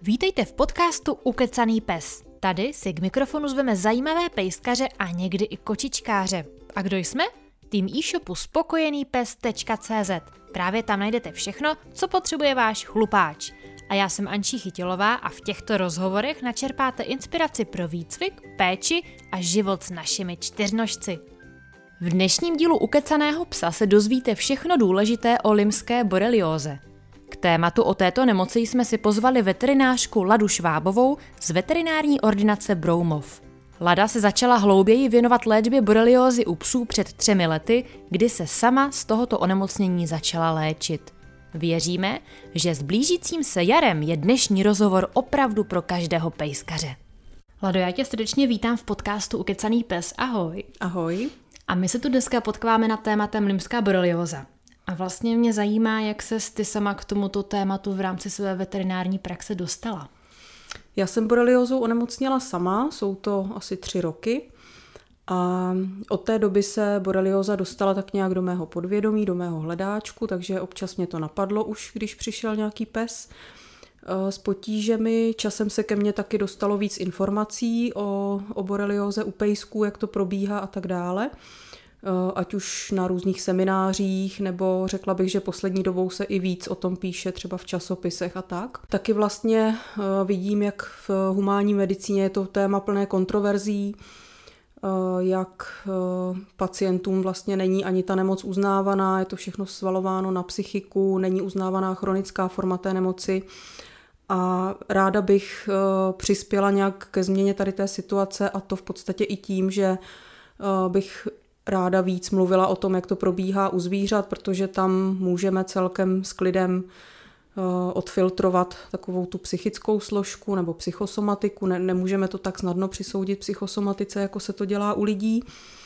Vítejte v podcastu Ukecaný pes. Tady si k mikrofonu zveme zajímavé pejskaře a někdy i kočičkáře. A kdo jsme? Tým e-shopu spokojenýpes.cz. Právě tam najdete všechno, co potřebuje váš chlupáč. A já jsem Ančí Chytilová a v těchto rozhovorech načerpáte inspiraci pro výcvik, péči a život s našimi čtyřnožci. V dnešním dílu Ukecaného psa se dozvíte všechno důležité o limské borelióze. K tématu o této nemoci jsme si pozvali veterinářku Ladu Švábovou z veterinární ordinace Broumov. Lada se začala hlouběji věnovat léčbě boreliózy u psů před 3 lety, kdy se sama z tohoto onemocnění začala léčit. Věříme, že s blížícím se jarem je dnešní rozhovor opravdu pro každého pejskaře. Lado, já tě srdečně vítám v podcastu Ukecaný pes. Ahoj. Ahoj. A my se tu dneska potkáváme nad tématem limská borelióza. A vlastně mě zajímá, jak ses ty sama k tomuto tématu v rámci své veterinární praxe dostala. Já jsem boreliózou onemocněla sama, jsou to asi 3 roky. A od té doby se borelióza dostala tak nějak do mého podvědomí, do mého hledáčku, takže občas mě to napadlo už, když přišel nějaký pes s potížemi. Časem se ke mně taky dostalo víc informací o borelióze u pejsků, jak to probíhá a tak dále. Ať už na různých seminářích, nebo řekla bych, že poslední dobou se i víc o tom píše, třeba v časopisech a tak. Taky vlastně vidím, jak v humánní medicíně je to téma plné kontroverzí, jak pacientům vlastně není ani ta nemoc uznávaná, je to všechno svalováno na psychiku, není uznávaná chronická forma té nemoci. A ráda bych přispěla nějak ke změně tady té situace, a to v podstatě i tím, že bych ráda víc mluvila o tom, jak to probíhá u zvířat, protože tam můžeme celkem s klidem odfiltrovat takovou tu psychickou složku nebo psychosomatiku. Nemůžeme to tak snadno přisoudit psychosomatice, jako se to dělá u lidí.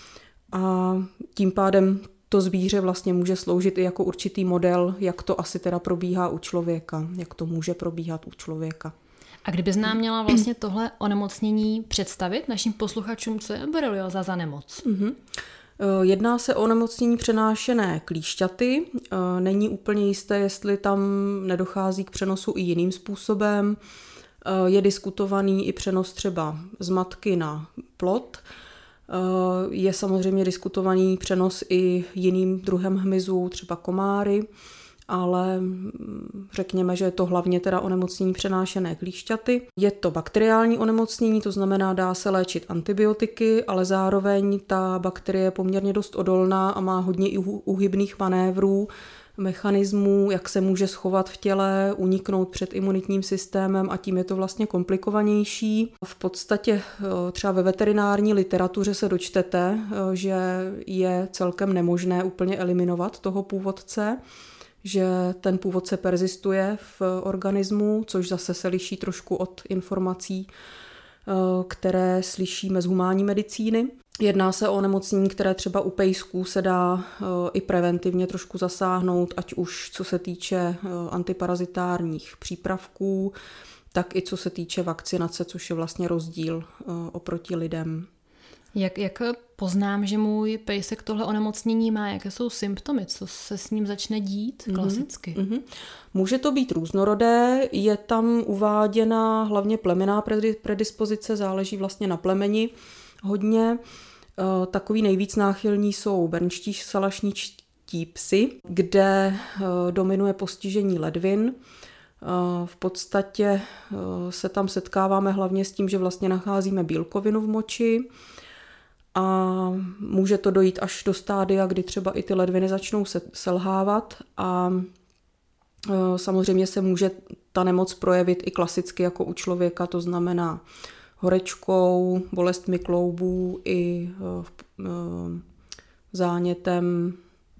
A tím pádem to zvíře vlastně může sloužit i jako určitý model, jak to asi teda probíhá u člověka, jak to může probíhat u člověka. A kdybys nám měla vlastně tohle onemocnění představit našim posluchačům, co je borelióza za nemoc? Jedná se o onemocnění přenášené klíšťaty. Není úplně jisté, jestli tam nedochází k přenosu i jiným způsobem. Je diskutovaný i přenos třeba z matky na plod. Je samozřejmě diskutovaný přenos i jiným druhem hmyzu, třeba komáry, ale řekněme, že je to hlavně teda onemocnění přenášené klíšťaty. Je to bakteriální onemocnění, to znamená, dá se léčit antibiotiky, ale zároveň ta bakterie je poměrně dost odolná a má hodně i úhybných manévrů, mechanismů, jak se může schovat v těle, uniknout před imunitním systémem, a tím je to vlastně komplikovanější. V podstatě třeba ve veterinární literatuře se dočtete, že je celkem nemožné úplně eliminovat toho původce, že ten původce perzistuje v organismu, což zase se liší trošku od informací, které slyšíme z humánní medicíny. Jedná se o onemocnění, které třeba u pejsků se dá i preventivně trošku zasáhnout, ať už co se týče antiparazitárních přípravků, tak i co se týče vakcinace, což je vlastně rozdíl oproti lidem. Jak poznám, že můj pejsek tohle onemocnění má? Jaké jsou symptomy? Co se s ním začne dít klasicky? Může to být různorodé, je tam uváděna hlavně plemenná predispozice, záleží vlastně na plemeni hodně. Takový nejvíc náchylní jsou bernští salašničtí psy, kde dominuje postižení ledvin. V podstatě se tam setkáváme hlavně s tím, že vlastně nacházíme bílkovinu v moči, a může to dojít až do stádia, kdy třeba i ty ledviny začnou selhávat, a samozřejmě se může ta nemoc projevit i klasicky jako u člověka, to znamená horečkou, bolestmi kloubů i zánětem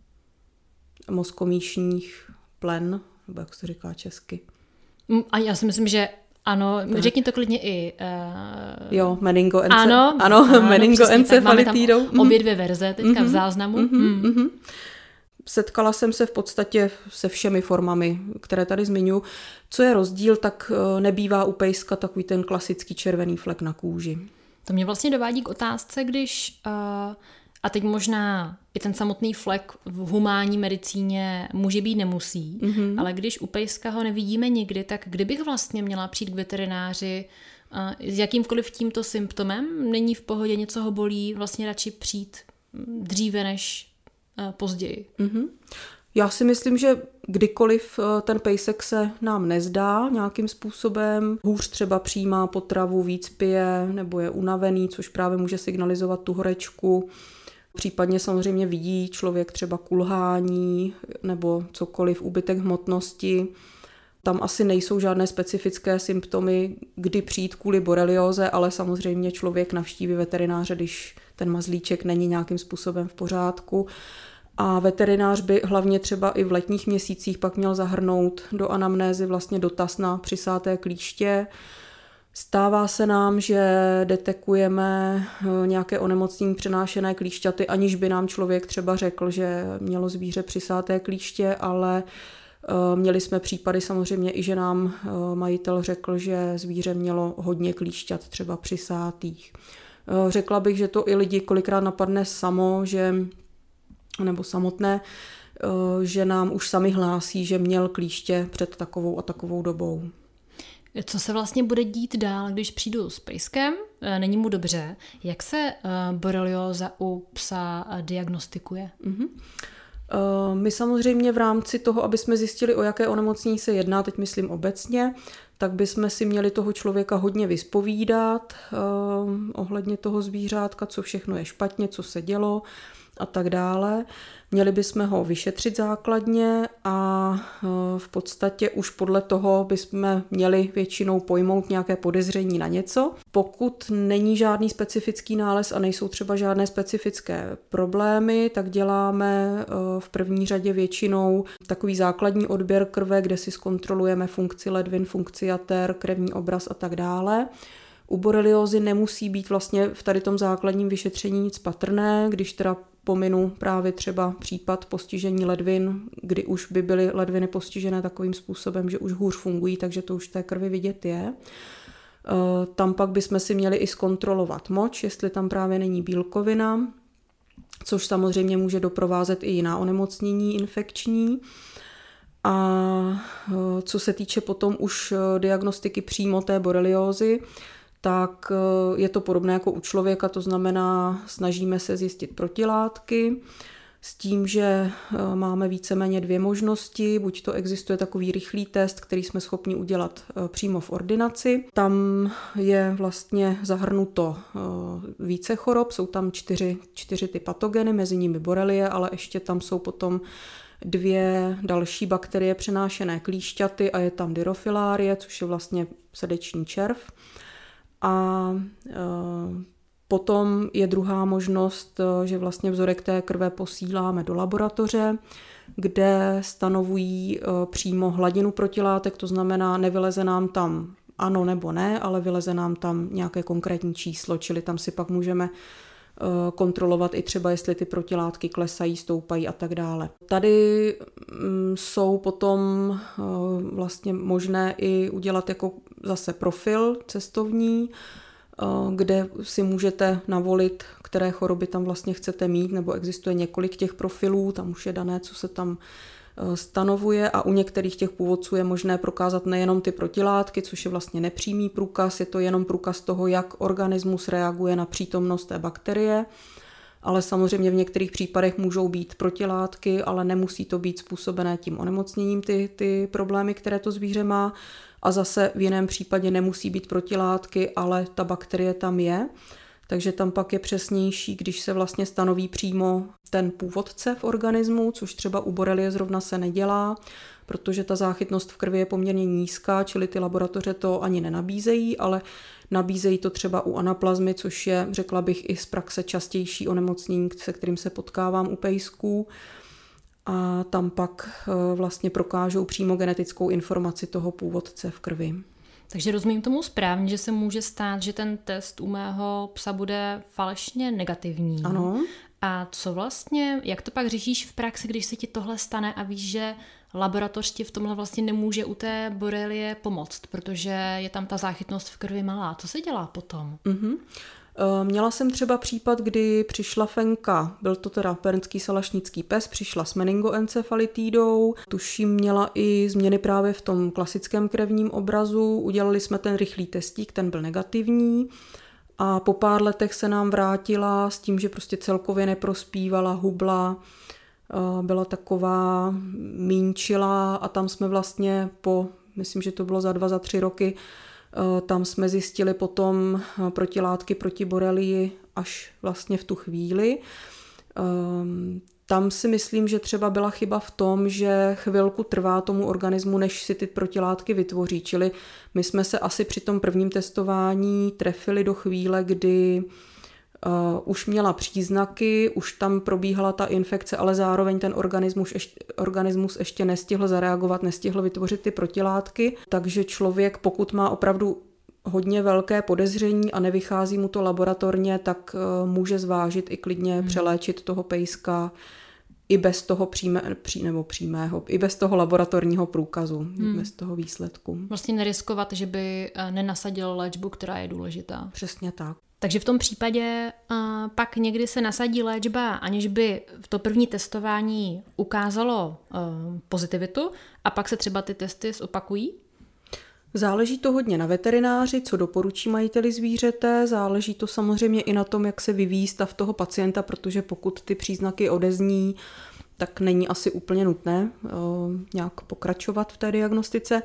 mozkomíšních plen, nebo jak se říká česky. A já si myslím, že ano, řekni to klidně i... Jo, meningoencefalitidou. Obě 2 verze teďka v záznamu. Setkala jsem se v podstatě se všemi formami, které tady zmiňuji. Co je rozdíl, tak nebývá u pejska takový ten klasický červený flek na kůži. To mě vlastně dovádí k otázce, když A teď možná i ten samotný flek v humánní medicíně může být nemusí, ale když u pejska ho nevidíme nikdy, tak kdybych vlastně měla přijít k veterináři s jakýmkoliv tímto symptomem, není v pohodě, něco ho bolí, vlastně radši přijít dříve než později. Já si myslím, že kdykoliv ten pejsek se nám nezdá nějakým způsobem, hůř třeba přijímá potravu, víc pije nebo je unavený, což právě může signalizovat tu horečku, případně samozřejmě vidí člověk třeba kulhání nebo cokoliv, úbytek hmotnosti. Tam asi nejsou žádné specifické symptomy, kdy přijít kvůli borelióze, ale samozřejmě člověk navštíví veterináře, když ten mazlíček není nějakým způsobem v pořádku. A veterinář by hlavně třeba i v letních měsících pak měl zahrnout do anamnézy vlastně dotaz na přisáté klíště. Stává se nám, že detekujeme nějaké onemocnění přenášené klíšťaty, aniž by nám člověk třeba řekl, že mělo zvíře přisáté klíště, ale měli jsme případy samozřejmě i, že nám majitel řekl, že zvíře mělo hodně klíšťat třeba přisátých. Řekla bych, že to i lidi kolikrát napadne nebo samotné, že nám už sami hlásí, že měl klíště před takovou a takovou dobou. Co se vlastně bude dít dál, když přijdu s pejskem, není mu dobře? Jak se borelióza u psa diagnostikuje? My samozřejmě v rámci toho, aby jsme zjistili, o jaké onemocnění se jedná, teď myslím obecně, tak bychom si měli toho člověka hodně vyspovídat ohledně toho zvířátka, co všechno je špatně, co se dělo a tak dále. Měli bychom ho vyšetřit základně a v podstatě už podle toho bychom měli většinou pojmout nějaké podezření na něco. Pokud není žádný specifický nález a nejsou třeba žádné specifické problémy, tak děláme v první řadě většinou takový základní odběr krve, kde si zkontrolujeme funkci ledvin, funkci jater, krevní obraz a tak dále. U boreliózy nemusí být vlastně v tady tom základním vyšetření nic patrné, když teda pominu právě třeba případ postižení ledvin, kdy už by byly ledviny postižené takovým způsobem, že už hůř fungují, takže to už té krvi vidět je. Tam pak bychom si měli i zkontrolovat moč, jestli tam právě není bílkovina, což samozřejmě může doprovázet i jiná onemocnění infekční. A co se týče potom už diagnostiky přímo té boreliózy, tak je to podobné jako u člověka, to znamená, snažíme se zjistit protilátky s tím, že máme víceméně dvě možnosti. Buď to existuje takový rychlý test, který jsme schopni udělat přímo v ordinaci. Tam je vlastně zahrnuto více chorob, jsou tam čtyři ty patogeny, mezi nimi borelie, ale ještě tam jsou potom dvě další bakterie přenášené klíšťaty a je tam dirofilárie, což je vlastně srdeční červ. A potom je druhá možnost, že vlastně vzorek té krve posíláme do laboratoře, kde stanovují přímo hladinu protilátek, to znamená, nevyleze nám tam ano nebo ne, ale vyleze nám tam nějaké konkrétní číslo, čili tam si pak můžeme kontrolovat i třeba, jestli ty protilátky klesají, stoupají a tak dále. Tady jsou potom vlastně možné i udělat jako zase profil cestovní, kde si můžete navolit, které choroby tam vlastně chcete mít, nebo existuje několik těch profilů, tam už je dané, co se tam stanovuje a u některých těch původců je možné prokázat nejenom ty protilátky, což je vlastně nepřímý průkaz, je to jenom průkaz toho, jak organismus reaguje na přítomnost té bakterie, ale samozřejmě v některých případech můžou být protilátky, ale nemusí to být způsobené tím onemocněním ty problémy, které to zvíře má a zase v jiném případě nemusí být protilátky, ale ta bakterie tam je. Takže tam pak je přesnější, když se vlastně stanoví přímo ten původce v organismu, což třeba u borelie zrovna se nedělá, protože ta záchytnost v krvi je poměrně nízká, čili ty laboratoře to ani nenabízejí, ale nabízejí to třeba u anaplazmy, což je, řekla bych, i z praxe častější onemocnění, se kterým se potkávám u pejsků. A tam pak vlastně prokážou přímo genetickou informaci toho původce v krvi. Takže rozumím tomu správně, že se může stát, že ten test u mého psa bude falešně negativní. Ano. A co vlastně, jak to pak řešíš v praxi, když se ti tohle stane a víš, že laboratoř ti v tomhle vlastně nemůže u té borelie pomoct, protože je tam ta záchytnost v krvi malá. Co se dělá potom? Měla jsem třeba případ, kdy přišla Fenka, byl to teda bernský salašnický pes, přišla s meningoencefalitidou, tuším měla i změny právě v tom klasickém krevním obrazu, udělali jsme ten rychlý testík, ten byl negativní a po pár letech se nám vrátila s tím, že prostě celkově neprospívala, hubla, byla taková mínčila a tam jsme vlastně myslím, že to bylo za 3 roky, tam jsme zjistili potom protilátky proti borelii až vlastně v tu chvíli. Tam si myslím, že třeba byla chyba v tom, že chvilku trvá tomu organismu, než si ty protilátky vytvoří. Čili my jsme se asi při tom prvním testování trefili do chvíle, kdy už měla příznaky, už tam probíhala ta infekce, ale zároveň ten organismus ještě nestihl zareagovat, nestihl vytvořit ty protilátky. Takže člověk, pokud má opravdu hodně velké podezření a nevychází mu to laboratorně, tak může zvážit i klidně přeléčit toho pejska i bez toho přímého, i bez toho laboratorního průkazu, bez toho výsledku. Vlastně neriskovat, že by nenasadil léčbu, která je důležitá. Přesně tak. Takže v tom případě pak někdy se nasadí léčba, aniž by v to první testování ukázalo pozitivitu a pak se třeba ty testy zopakují? Záleží to hodně na veterináři, co doporučí majiteli zvířete, záleží to samozřejmě i na tom, jak se vyvíjí stav toho pacienta, protože pokud ty příznaky odezní, tak není asi úplně nutné nějak pokračovat v té diagnostice.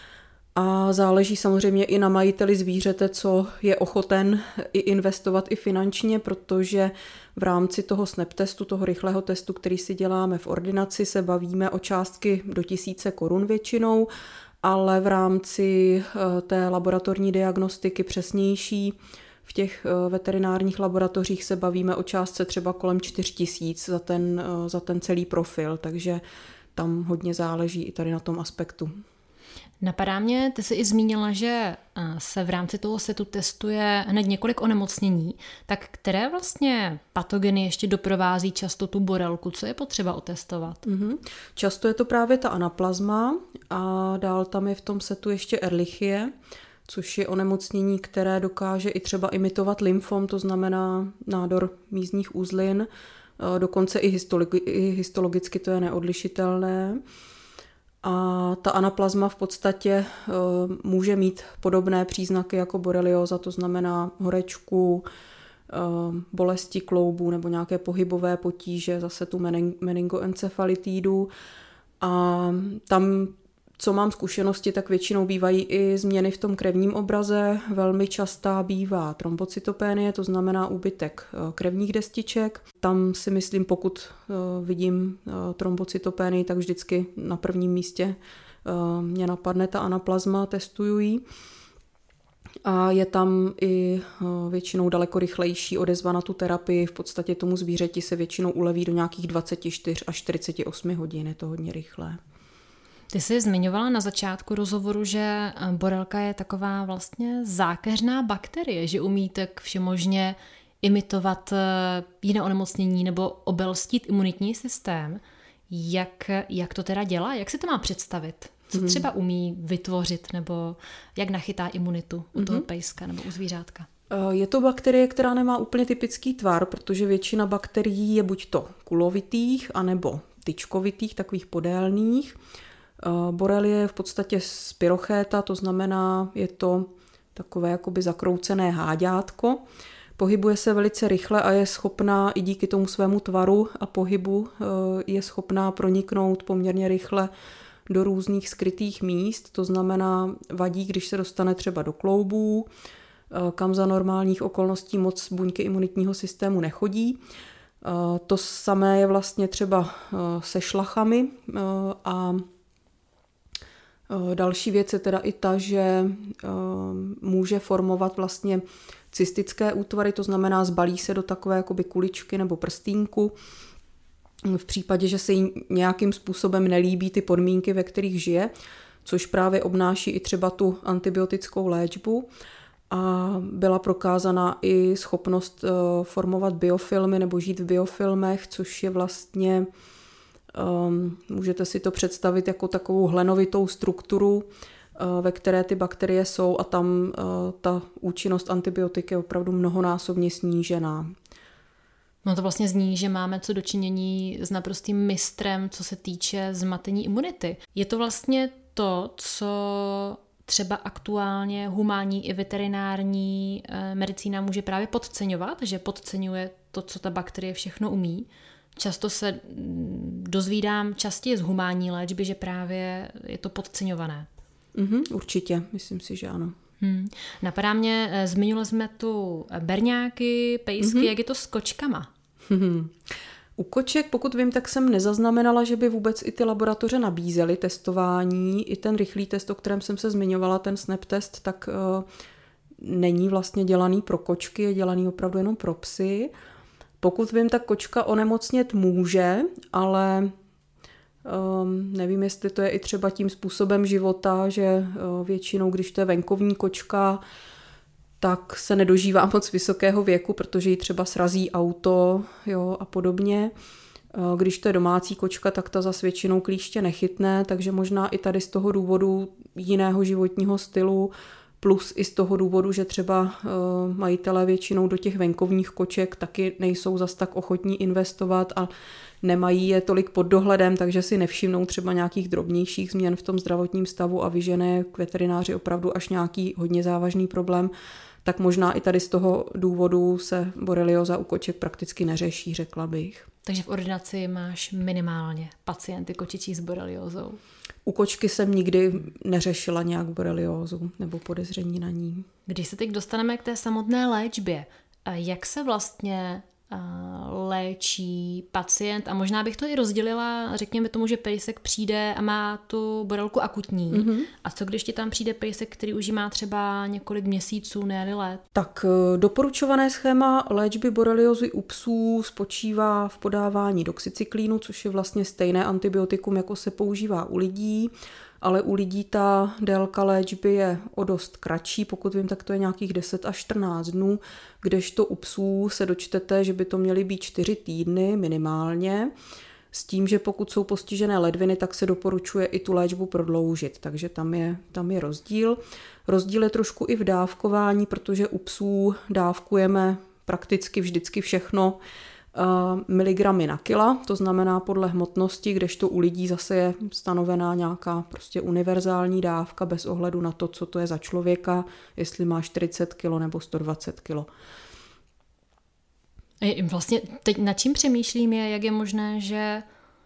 A záleží samozřejmě i na majiteli zvířete, co je ochoten i investovat i finančně, protože v rámci toho SNAP testu, toho rychlého testu, který si děláme v ordinaci, se bavíme o částky do 1000 korun většinou, ale v rámci té laboratorní diagnostiky přesnější v těch veterinárních laboratořích se bavíme o částce třeba kolem 4000 za ten celý profil, takže tam hodně záleží i tady na tom aspektu. Napadá mě, ty jsi i zmínila, že se v rámci toho setu testuje hned několik onemocnění, tak které vlastně patogeny ještě doprovází často tu borelku? Co je potřeba otestovat? Často je to právě ta anaplazma a dál tam je v tom setu ještě Ehrlichie, což je onemocnění, které dokáže i třeba imitovat lymfom, to znamená nádor mízních uzlin, dokonce i histologicky to je neodlišitelné. A ta anaplazma v podstatě může mít podobné příznaky jako borelioza, to znamená horečku, bolesti kloubů nebo nějaké pohybové potíže, zase tu meningoencefalitidu. A tam, co mám zkušenosti, tak většinou bývají i změny v tom krevním obraze. Velmi častá bývá trombocytopénie, to znamená úbytek krevních destiček. Tam si myslím, pokud vidím trombocytopénii, tak vždycky na prvním místě mě napadne ta anaplazma, testuju ji. A je tam i většinou daleko rychlejší odezva na tu terapii. V podstatě tomu zvířeti se většinou uleví do nějakých 24 až 48 hodin, je to hodně rychlé. Ty jsi zmiňovala na začátku rozhovoru, že borelka je taková vlastně zákeřná bakterie, že umí tak všemožně imitovat jiné onemocnění nebo obelstít imunitní systém. Jak to teda dělá? Jak si to má představit? Co třeba umí vytvořit nebo jak nachytá imunitu u toho pejska nebo u zvířátka? Je to bakterie, která nemá úplně typický tvar, protože většina bakterií je buď to kulovitých, anebo tyčkovitých, takových podélných. Borelie je v podstatě spirochéta, to znamená, je to takové jakoby zakroucené háďátko. Pohybuje se velice rychle a je schopná i díky tomu svému tvaru a pohybu je schopná proniknout poměrně rychle do různých skrytých míst. To znamená, vadí, když se dostane třeba do kloubů, kam za normálních okolností moc buňky imunitního systému nechodí. To samé je vlastně třeba se šlachami a další věc je teda i ta, že může formovat vlastně cystické útvary, to znamená zbalí se do takové jakoby kuličky nebo prstínku. V případě, že se jí nějakým způsobem nelíbí ty podmínky, ve kterých žije, což právě obnáší i třeba tu antibiotickou léčbu. A byla prokázána i schopnost formovat biofilmy nebo žít v biofilmech, což je vlastně Můžete si to představit jako takovou hlenovitou strukturu, ve které ty bakterie jsou a tam ta účinnost antibiotik je opravdu mnohonásobně snížená. No to vlastně zní, že máme co dočinění s naprostým mistrem, co se týče zmatení imunity. Je to vlastně to, co třeba aktuálně humánní i veterinární medicína může právě podceňovat, že podceňuje to, co ta bakterie všechno umí. Často se dozvídám častěji z humánní léčby, že právě je to podceňované. Určitě, myslím si, že ano. Napadá mě, zmiňovali jsme tu berňáky, pejsky, jak je to s kočkama? U koček, pokud vím, tak jsem nezaznamenala, že by vůbec i ty laboratoře nabízely testování. I ten rychlý test, o kterém jsem se zmiňovala, ten SNAP test, tak není vlastně dělaný pro kočky, je dělaný opravdu jenom pro psy. Pokud vím, tak kočka onemocnět může, ale nevím, jestli to je i třeba tím způsobem života, že většinou, když to je venkovní kočka, tak se nedožívá moc vysokého věku, protože ji třeba srazí auto, jo, a podobně. Když to je domácí kočka, tak ta zas většinou klíště nechytne, takže možná i tady z toho důvodu jiného životního stylu, plus i z toho důvodu, že třeba majitelé většinou do těch venkovních koček taky nejsou zas tak ochotní investovat a nemají je tolik pod dohledem, takže si nevšimnou třeba nějakých drobnějších změn v tom zdravotním stavu a vyžené k veterináři opravdu až nějaký hodně závažný problém, tak možná i tady z toho důvodu se borelioza u koček prakticky neřeší, řekla bych. Takže v ordinaci máš minimálně pacienty kočičí s boreliózou? U kočky jsem nikdy neřešila nějak boreliózu nebo podezření na ní. Když se teď dostaneme k té samotné léčbě, jak se vlastně léčí pacient, a možná bych to i rozdělila, řekněme tomu, že pejsek přijde a má tu borelku akutní. A co když ti tam přijde pejsek, který už má třeba několik měsíců, ne-li let? Tak doporučované schéma léčby boreliozy u psů spočívá v podávání doxycyklínu, což je vlastně stejné antibiotikum, jako se používá u lidí, ale u lidí ta délka léčby je o dost kratší, pokud vím, tak to je nějakých 10 až 14 dnů, kdežto u psů se dočtete, že by to měly být 4 týdny minimálně, s tím, že pokud jsou postižené ledviny, tak se doporučuje i tu léčbu prodloužit, takže tam je rozdíl. Rozdíl je trošku i v dávkování, protože u psů dávkujeme prakticky vždycky všechno miligramy na kila, to znamená podle hmotnosti, kdežto u lidí zase je stanovená nějaká prostě univerzální dávka bez ohledu na to, co to je za člověka, jestli má 40 kg nebo 120 kg. Vlastně teď nad čím přemýšlím je, jak je možné, že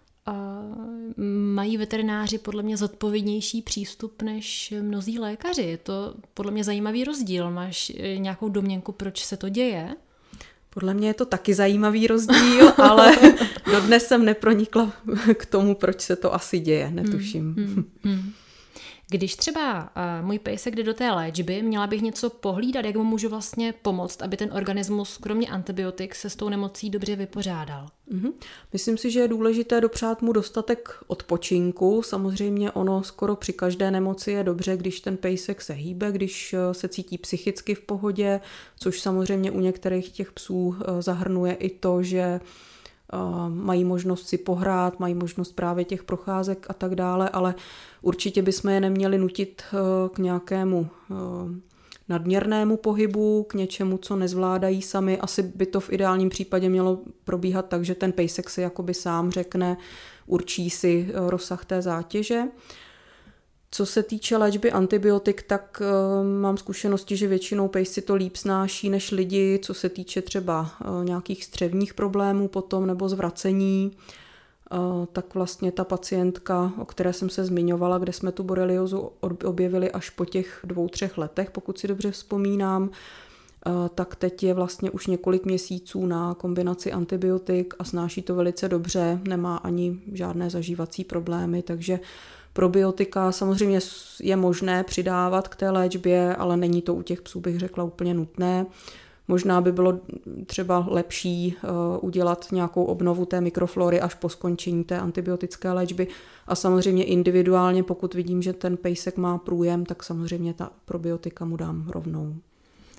mají veterináři podle mě zodpovědnější přístup než mnozí lékaři. Je to podle mě zajímavý rozdíl. Máš nějakou domněnku, proč se to děje? Podle mě je to taky zajímavý rozdíl, ale dodnes jsem nepronikla k tomu, proč se to asi děje, netuším. Když třeba můj pejsek jde do té léčby, měla bych něco pohlídat, jak mu můžu vlastně pomoct, aby ten organismus, kromě antibiotik, se s tou nemocí dobře vypořádal? Myslím si, že je důležité dopřát mu dostatek odpočinku. Samozřejmě ono skoro při každé nemoci je dobře, když ten pejsek se hýbe, když se cítí psychicky v pohodě, což samozřejmě u některých těch psů zahrnuje i to, že mají možnost si pohrát, mají možnost právě těch procházek a tak dále, ale určitě bychom je neměli nutit k nějakému nadměrnému pohybu, k něčemu, co nezvládají sami. Asi by to v ideálním případě mělo probíhat tak, že ten pejsek si jakoby sám řekne, určí si rozsah té zátěže. Co se týče léčby antibiotik, tak mám zkušenosti, že většinou pejsci to líp snáší než lidi, co se týče třeba nějakých střevních problémů potom nebo zvracení. Tak vlastně ta pacientka, o které jsem se zmiňovala, kde jsme tu boreliozu objevili až po těch 2-3 letech, pokud si dobře vzpomínám, tak teď je vlastně už několik měsíců na kombinaci antibiotik a snáší to velice dobře, nemá ani žádné zažívací problémy, takže probiotika samozřejmě je možné přidávat k té léčbě, ale není to u těch psů, bych řekla, úplně nutné. Možná by bylo třeba lepší udělat nějakou obnovu té mikroflory až po skončení té antibiotické léčby a samozřejmě individuálně, pokud vidím, že ten pejsek má průjem, tak samozřejmě ta probiotika mu dám rovnou.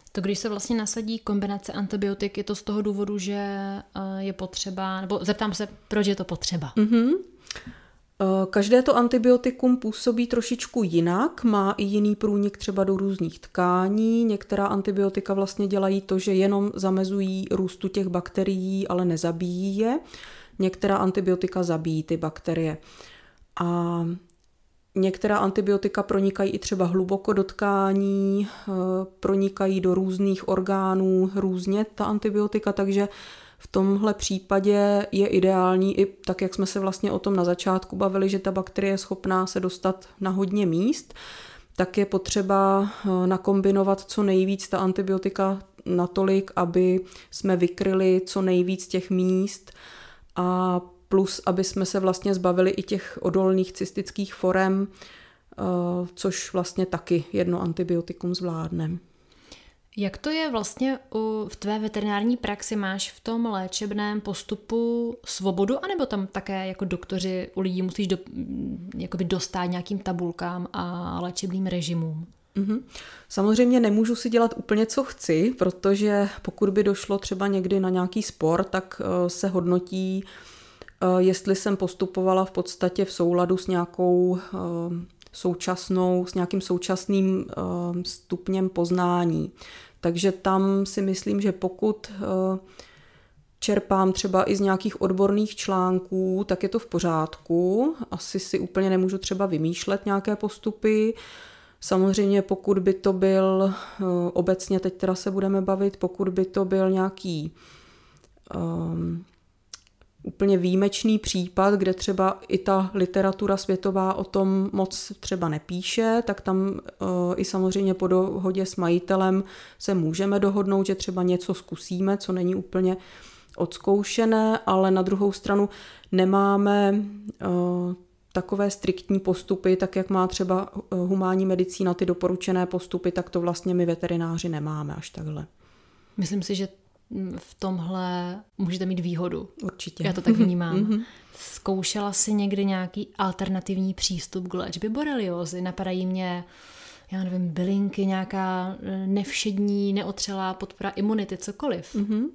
To, když se vlastně nasadí kombinace antibiotik, je to z toho důvodu, že je potřeba, nebo zeptám se, proč je to potřeba? Každé to antibiotikum působí trošičku jinak, má i jiný průnik třeba do různých tkání. Některá antibiotika vlastně dělají to, že jenom zamezují růstu těch bakterií, ale nezabíjí je. Některá antibiotika zabíjí ty bakterie. A některá antibiotika pronikají i třeba hluboko do tkání, pronikají do různých orgánů různě ta antibiotika, takže v tomhle případě je ideální, i tak, jak jsme se vlastně o tom na začátku bavili, že ta bakterie je schopná se dostat na hodně míst, tak je potřeba nakombinovat co nejvíc ta antibiotika natolik, aby jsme vykryli co nejvíc těch míst a plus, aby jsme se vlastně zbavili i těch odolných cystických forem, což vlastně taky jedno antibiotikum zvládne. Jak to je vlastně v tvé veterinární praxi? Máš v tom léčebném postupu svobodu, anebo tam také jako doktoři u lidí musíš dostát nějakým tabulkám a léčebným režimům? Samozřejmě nemůžu si dělat úplně, co chci, protože pokud by došlo třeba někdy na nějaký spor, tak se hodnotí, jestli jsem postupovala v podstatě v souladu s nějakou s nějakým současným stupněm poznání. Takže tam si myslím, že pokud čerpám třeba i z nějakých odborných článků, tak je to v pořádku. Asi si úplně nemůžu třeba vymýšlet nějaké postupy. Samozřejmě pokud by to byl, obecně teď teda se budeme bavit, pokud by to byl nějaký úplně výjimečný případ, kde třeba i ta literatura světová o tom moc třeba nepíše, tak tam i samozřejmě po dohodě s majitelem se můžeme dohodnout, že třeba něco zkusíme, co není úplně odzkoušené, ale na druhou stranu nemáme takové striktní postupy, tak jak má třeba humánní medicína ty doporučené postupy, tak to vlastně my veterináři nemáme až takhle. Myslím si, že v tomhle můžete mít výhodu. Určitě. Já to tak vnímám. Zkoušela jsi někdy nějaký alternativní přístup k léčbě boreliózy? Napadají mě, já nevím, bylinky, nějaká nevšední, neotřelá podpora imunity, cokoliv.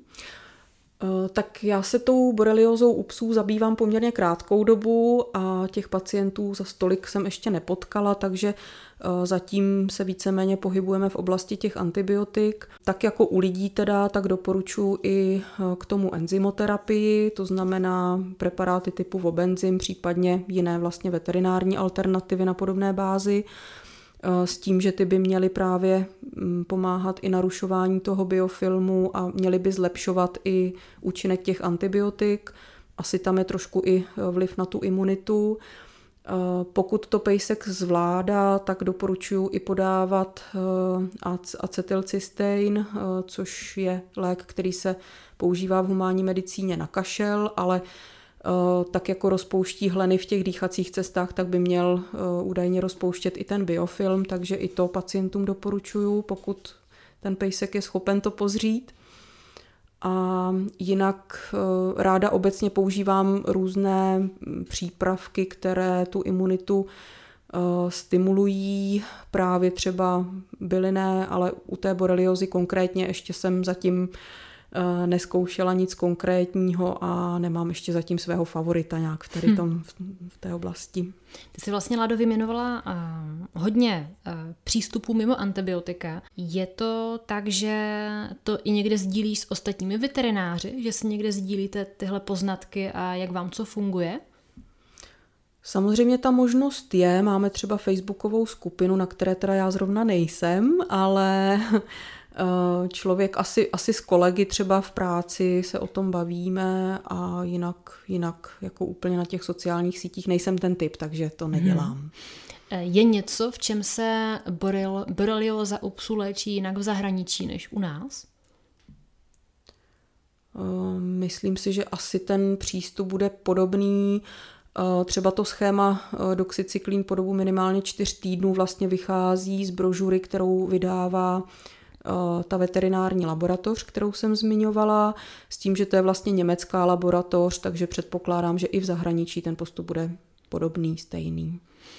Tak já se tou boreliózou u psů zabývám poměrně krátkou dobu a těch pacientů za tolik jsem ještě nepotkala, takže zatím se víceméně pohybujeme v oblasti těch antibiotik. Tak jako u lidí teda, tak doporučuji i k tomu enzymoterapii, to znamená preparáty typu Wobenzym, případně jiné vlastně veterinární alternativy na podobné bázi, s tím, že ty by měly právě pomáhat i narušování toho biofilmu a měly by zlepšovat i účinek těch antibiotik. Asi tam je trošku i vliv na tu imunitu. Pokud to pejsek zvládá, tak doporučuji i podávat acetylcystein, což je lék, který se používá v humánní medicíně na kašel, ale tak jako rozpouští hleny v těch dýchacích cestách, tak by měl údajně rozpouštět i ten biofilm, takže i to pacientům doporučuju, pokud ten pejsek je schopen to pozřít. A jinak ráda obecně používám různé přípravky, které tu imunitu stimulují, právě třeba bylinné, ale u té boreliozy konkrétně ještě jsem zatím neskoušela nic konkrétního a nemám ještě zatím svého favorita nějak v té oblasti. Ty jsi vlastně, Ládo, vyjmenovala hodně přístupů mimo antibiotika. Je to tak, že to i někde sdílíš s ostatními veterináři, že si někde sdílíte tyhle poznatky a jak vám co funguje? Samozřejmě ta možnost je, máme třeba facebookovou skupinu, na které teda já zrovna nejsem, ale člověk asi s kolegy třeba v práci se o tom bavíme a jinak jako úplně na těch sociálních sítích nejsem ten typ, takže to nedělám. Je něco, v čem se borelióza u psů léčí jinak v zahraničí než u nás? Myslím si, že asi ten přístup bude podobný. Třeba to schéma doxycyklin po dobu minimálně 4 týdnů vlastně vychází z brožury, kterou vydává ta veterinární laboratoř, kterou jsem zmiňovala, s tím, že to je vlastně německá laboratoř, takže předpokládám, že i v zahraničí ten postup bude podobný, stejný.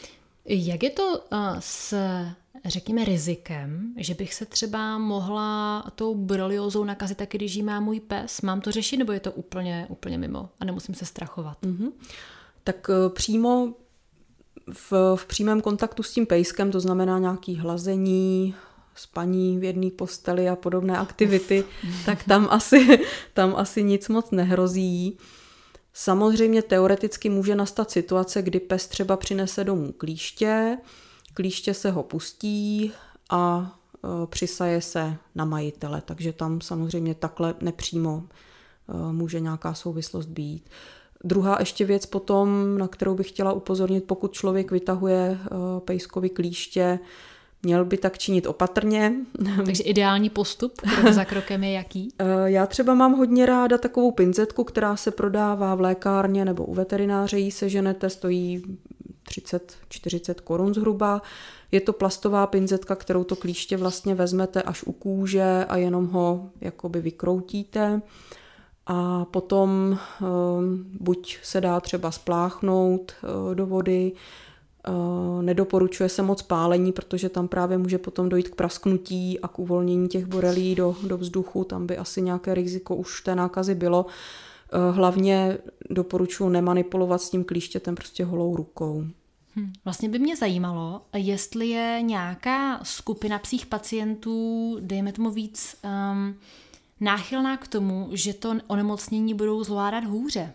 Jak je to s, řekněme, rizikem, že bych se třeba mohla tou boreliózou nakazit taky, když jí má můj pes? Mám to řešit, nebo je to úplně mimo a nemusím se strachovat? Tak přímo v přímém kontaktu s tím pejskem, to znamená nějaký hlazení, spaní v jedné posteli a podobné aktivity, tak tam asi nic moc nehrozí. Samozřejmě teoreticky může nastat situace, kdy pes třeba přinese domů klíště se ho pustí a přisaje se na majitele, takže tam samozřejmě takhle nepřímo může nějaká souvislost být. Druhá ještě věc potom, na kterou bych chtěla upozornit, pokud člověk vytahuje pejskovi klíště, měl by tak činit opatrně. Takže ideální postup krok za krokem je jaký? Já třeba mám hodně ráda takovou pinzetku, která se prodává v lékárně nebo u veterináře, jí seženete, stojí 30-40 korun zhruba. Je to plastová pinzetka, kterou to klíště vlastně vezmete až u kůže a jenom ho jakoby vykroutíte. A potom buď se dá třeba spláchnout do vody, nedoporučuje se moc pálení, protože tam právě může potom dojít k prasknutí a k uvolnění těch borelí do vzduchu, tam by asi nějaké riziko už té nákazy bylo. Hlavně doporučuji nemanipulovat s tím klíštětem prostě holou rukou. Vlastně by mě zajímalo, jestli je nějaká skupina psích pacientů, dejme tomu víc, náchylná k tomu, že to onemocnění budou zvládat hůře.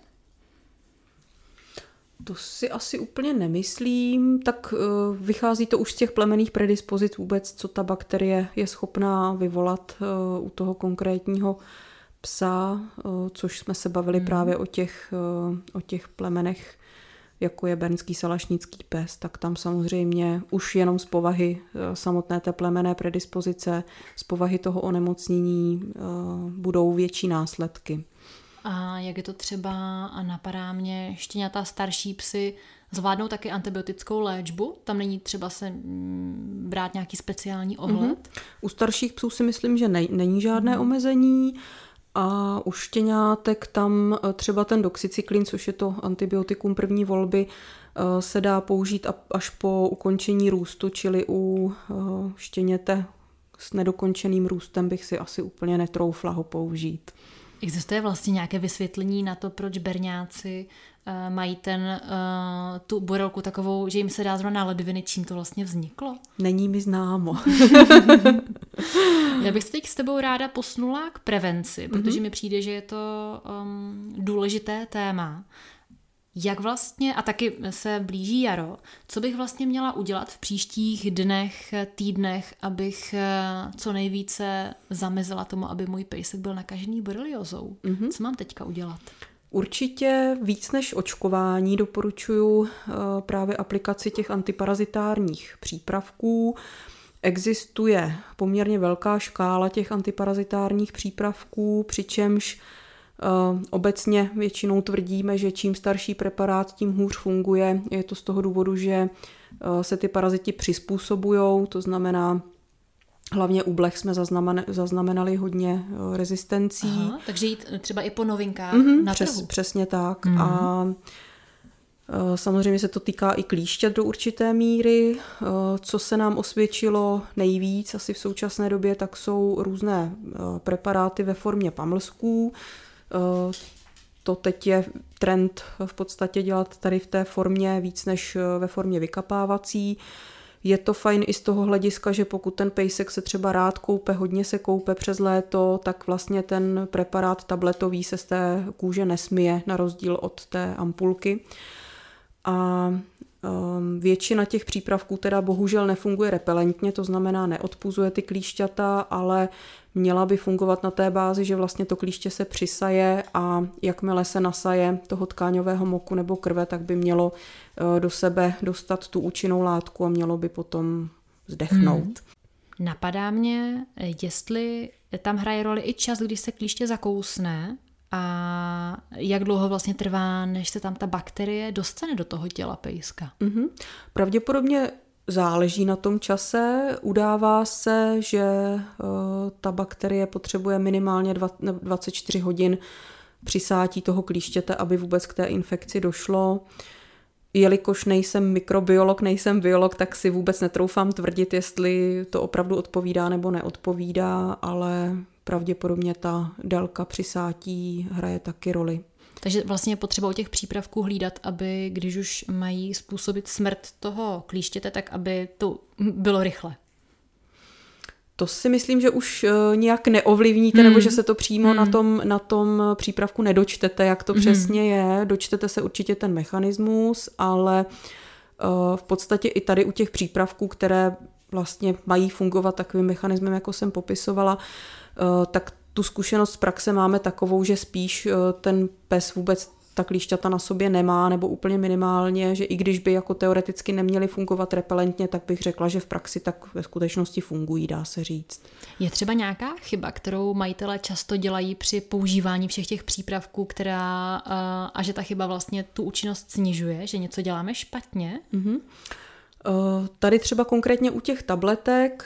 To si asi úplně nemyslím, tak vychází to už z těch plemenných predispozic vůbec, co ta bakterie je schopná vyvolat u toho konkrétního psa, což jsme se bavili právě o těch plemenech, jako je bernský salašnický pes, tak tam samozřejmě už jenom z povahy samotné té plemenné predispozice, z povahy toho onemocnění budou větší následky. A jak je to třeba, napadá mě, štěňata starší psy zvládnou taky antibiotickou léčbu? Tam není třeba se brát nějaký speciální ohled? U starších psů si myslím, že není žádné omezení a u štěňátek tam třeba ten doxycyklin, což je to antibiotikum první volby, se dá použít až po ukončení růstu, čili u štěněte s nedokončeným růstem bych si asi úplně netroufla ho použít. Existuje vlastně nějaké vysvětlení na to, proč berňáci mají tu borelku takovou, že jim se dá zrovna na ledviny, čím to vlastně vzniklo? Není mi známo. Já bych se teď s tebou ráda posunula k prevenci, protože mi přijde, že je to důležité téma. Jak vlastně, a taky se blíží jaro, co bych vlastně měla udělat v příštích dnech, týdnech, abych co nejvíce zamezila tomu, aby můj pejsek byl nakažený boreliózou? Co mám teďka udělat? Určitě víc než očkování doporučuji právě aplikaci těch antiparazitárních přípravků. Existuje poměrně velká škála těch antiparazitárních přípravků, přičemž obecně většinou tvrdíme, že čím starší preparát, tím hůř funguje. Je to z toho důvodu, že se ty paraziti přizpůsobujou, to znamená, hlavně u blech jsme zaznamenali hodně rezistencí. Aha, takže jít třeba i po novinkách na trhu. Přesně tak. A samozřejmě se to týká i klíšťat do určité míry. Co se nám osvědčilo nejvíc asi v současné době, tak jsou různé preparáty ve formě pamlsků. To teď je trend v podstatě dělat tady v té formě víc než ve formě vykapávací. Je to fajn i z toho hlediska, že pokud ten pejsek se třeba rád koupe, hodně se koupe přes léto, tak vlastně ten preparát tabletový se z té kůže nesmije, na rozdíl od té ampulky. A většina těch přípravků teda bohužel nefunguje repelentně, to znamená neodpuzuje ty klíšťata, ale měla by fungovat na té bázi, že vlastně to klíště se přisaje a jakmile se nasaje toho tkáňového moku nebo krve, tak by mělo do sebe dostat tu účinnou látku a mělo by potom zdechnout. Napadá mě, jestli tam hraje roli i čas, když se klíště zakousne a jak dlouho vlastně trvá, než se tam ta bakterie dostane do toho těla pejska. Pravděpodobně záleží na tom čase. Udává se, že ta bakterie potřebuje minimálně 24 hodin přisátí toho klíštěte, aby vůbec k té infekci došlo. jelikož nejsem mikrobiolog, nejsem biolog, tak si vůbec netroufám tvrdit, jestli to opravdu odpovídá nebo neodpovídá, ale pravděpodobně ta délka přisátí hraje taky roli. Takže vlastně je potřeba u těch přípravků hlídat, aby když už mají způsobit smrt toho klíštěte, tak aby to bylo rychle. To si myslím, že už nějak neovlivníte, nebo že se to přímo na tom přípravku nedočtete, jak to přesně je. Dočtete se určitě ten mechanismus, ale v podstatě i tady u těch přípravků, které vlastně mají fungovat takovým mechanismem, jako jsem popisovala, tak tu zkušenost z praxe máme takovou, že spíš ten pes vůbec ta klíšťata na sobě nemá, nebo úplně minimálně, že i když by jako teoreticky neměly fungovat repelentně, tak bych řekla, že v praxi tak ve skutečnosti fungují, dá se říct. Je třeba nějaká chyba, kterou majitelé často dělají při používání všech těch přípravků, a že ta chyba vlastně tu účinnost snižuje, že něco děláme špatně? Tady třeba konkrétně u těch tabletek,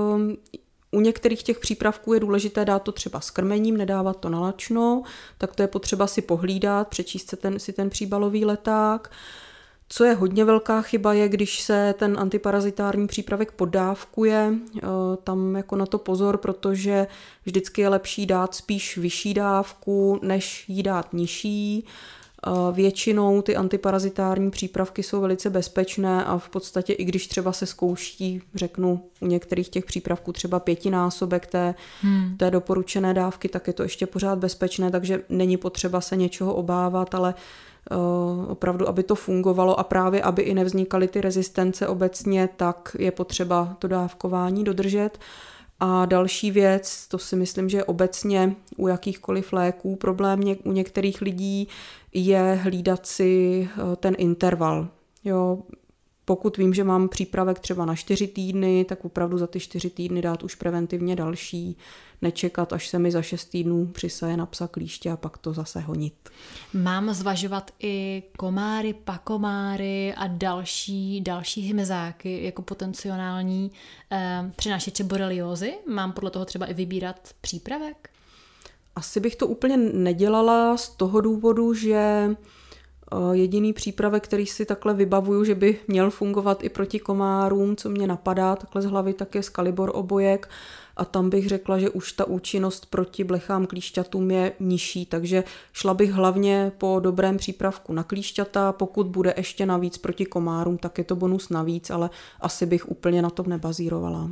u některých těch přípravků je důležité dát to třeba s krmením, nedávat to nalačno, tak to je potřeba si pohlídat, přečíst si ten příbalový leták. Co je hodně velká chyba je, když se ten antiparazitární přípravek poddávkuje, tam jako na to pozor, protože vždycky je lepší dát spíš vyšší dávku, než jí dát nižší. Většinou ty antiparazitární přípravky jsou velice bezpečné a v podstatě i když třeba se zkouší, řeknu, u některých těch přípravků třeba 5násobek té doporučené dávky, tak je to ještě pořád bezpečné, takže není potřeba se něčeho obávat, ale opravdu, aby to fungovalo a právě, aby i nevznikaly ty rezistence obecně, tak je potřeba to dávkování dodržet. A další věc, to si myslím, že obecně u jakýchkoliv léků problém u některých lidí je hlídat si ten interval. Jo, pokud vím, že mám přípravek třeba na 4 týdny, tak opravdu za ty 4 týdny dát už preventivně další, nečekat, až se mi za 6 týdnů přisaje na psa klíště a pak to zase honit. Mám zvažovat i komáry, pakomáry a další hmyzáky jako potenciální přinášeče boreliózy? Mám podle toho třeba i vybírat přípravek? Asi bych to úplně nedělala z toho důvodu, že jediný přípravek, který si takhle vybavuju, že by měl fungovat i proti komárům, co mě napadá takhle z hlavy, tak je Scalibor obojek a tam bych řekla, že už ta účinnost proti blechám klíšťatům je nižší, takže šla bych hlavně po dobrém přípravku na klíšťata, pokud bude ještě navíc proti komárům, tak je to bonus navíc, ale asi bych úplně na tom nebazírovala.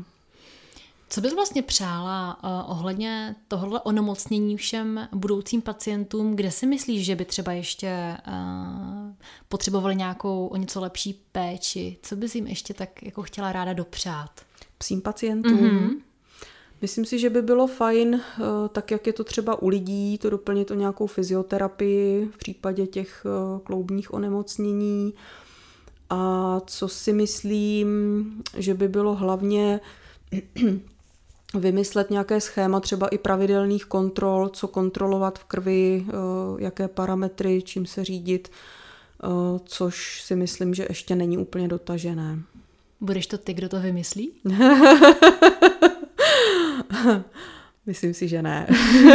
Co bys vlastně přála ohledně tohohle onemocnění všem budoucím pacientům, kde si myslíš, že by třeba ještě potřebovali nějakou o něco lepší péči? Co bys jim ještě tak jako chtěla ráda dopřát? Psím pacientům? Myslím si, že by bylo fajn, tak jak je to třeba u lidí, to doplnit o nějakou fyzioterapii v případě těch kloubních onemocnění. A co si myslím, že by bylo hlavně vymyslet nějaké schéma třeba i pravidelných kontrol, co kontrolovat v krvi, jaké parametry, čím se řídit, což si myslím, že ještě není úplně dotažené. Budeš to ty, kdo to vymyslí? Myslím si, že ne.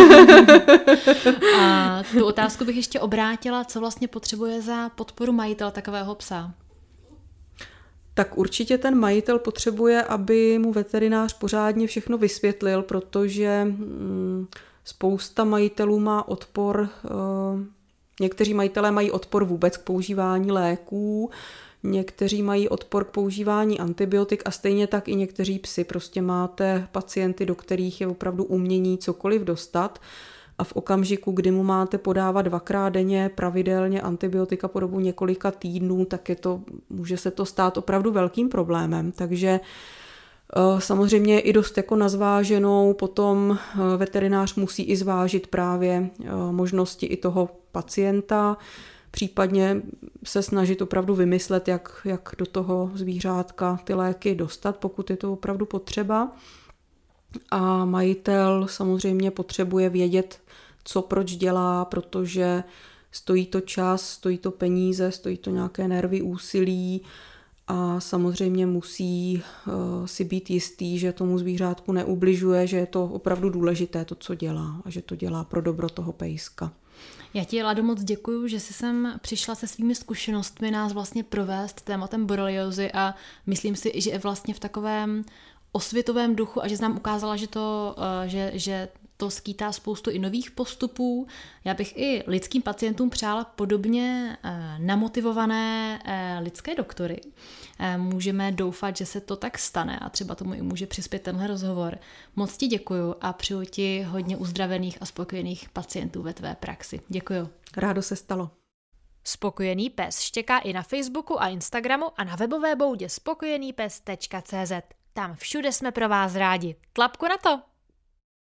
A tu otázku bych ještě obrátila, co vlastně potřebuje za podporu majitel takového psa? Tak určitě ten majitel potřebuje, aby mu veterinář pořádně všechno vysvětlil, protože spousta majitelů má odpor, někteří majitelé mají odpor vůbec k používání léků, někteří mají odpor k používání antibiotik a stejně tak i někteří psi. Prostě máte pacienty, do kterých je opravdu umění cokoliv dostat a v okamžiku, kdy mu máte podávat 2krát denně pravidelně antibiotika po dobu několika týdnů, tak může se to stát opravdu velkým problémem. Takže samozřejmě je i dost jako na zváženou, potom veterinář musí i zvážit právě možnosti i toho pacienta, případně se snažit opravdu vymyslet, jak do toho zvířátka ty léky dostat, pokud je to opravdu potřeba. A majitel samozřejmě potřebuje vědět, co proč dělá, protože stojí to čas, stojí to peníze, stojí to nějaké nervy, úsilí a samozřejmě musí si být jistý, že tomu zvířátku neubližuje, že je to opravdu důležité to, co dělá a že to dělá pro dobro toho pejska. Já ti, Lado, moc děkuju, že jsi sem přišla se svými zkušenostmi nás vlastně provést tématem boreliózy a myslím si, že je vlastně v takovém osvětovém duchu a že jsi nám ukázala, že to skýtá spoustu i nových postupů. Já bych i lidským pacientům přála podobně namotivované lidské doktory. Můžeme doufat, že se to tak stane a třeba tomu i může přispět tenhle rozhovor. Moc ti děkuju a přeju ti hodně uzdravených a spokojených pacientů ve tvé praxi. Děkuju. Rádo se stalo. Spokojený pes štěká i na Facebooku a Instagramu a na webové boudě spokojenýpes.cz. Tam všude jsme pro vás rádi. Tlapku na to!